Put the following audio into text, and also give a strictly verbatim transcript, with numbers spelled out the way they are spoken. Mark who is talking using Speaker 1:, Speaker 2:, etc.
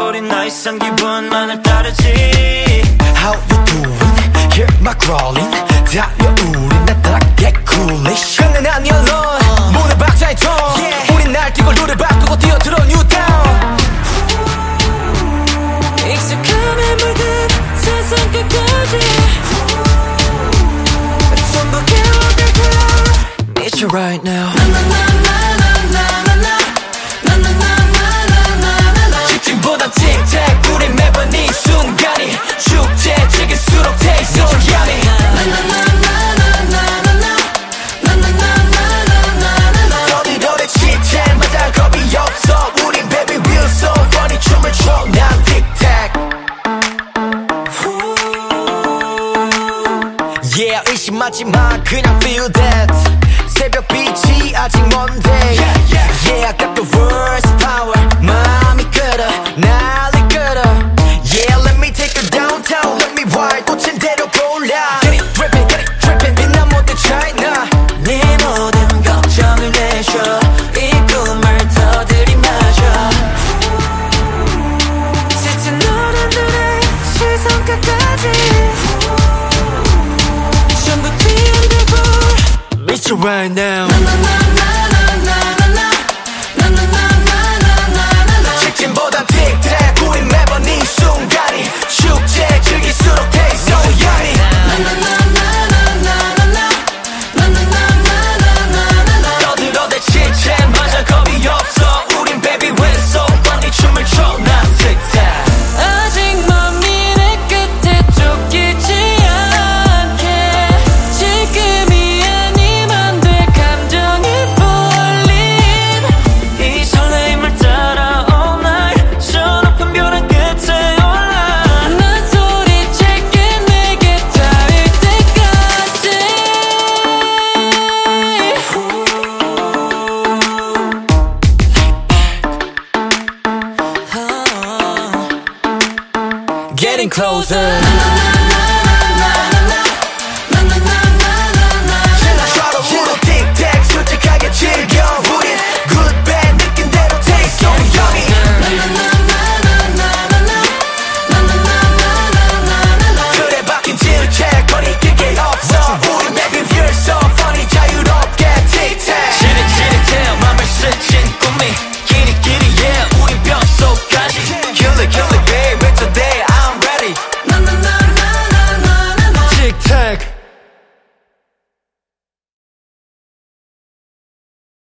Speaker 1: 우린 더 이상 기분만을 따르지.
Speaker 2: How you doing? Hear my crawling. 달려 우린 날 따라 get coolish. 근데 난 alone. 문을 박자의 tone. 우린 날뛰고 룰을 바꾸고 뛰어들어 new town.
Speaker 1: 익숙함에 물든 세상 끝까지 전부 깨워낼 거야. Need you right now. 직진보다 틱택 우린 매번 이 순간이 축제 즐길수록 taste so yummy. 어디로 내 칭찬 맞아 겁이 없어. 우린 baby real so funny 춤을 춰 난 틱택.
Speaker 2: Yeah 의심하지 마 그냥 feel that. 새벽 빛이 아직 먼데. Yeah, yeah. yeah I got the worst power. 마음이 끌어 난리 끌어. Yeah let me take you downtown. Let me ride 꽂힌 대로 골라. Get it drippin' get it drippin' 빛난 모든 China.
Speaker 1: 네 모든 걱정을 내셔. 이 꿈을 더 들이마셔. 지친 어른들의 시선 끝까지 전부 뒤흔들고
Speaker 2: Meet you right now.
Speaker 1: 직진보다 틱택 우린 매번 이 순간이 축제 즐길수록 taste so yummy. 떠들어대 칭찬 맞아 겁이 없어. 우린 baby we're so funny 춤을 춰 난 틱택. 아직 먼 미래 끝에 쫓기지 않게 지금이 아니면 돼 감정이 풀린 이 설레임을 따라 all night 저 높은 벼랑 끝에 올라. 난 소리칠게 내게 닿을 때까지. Getting closer.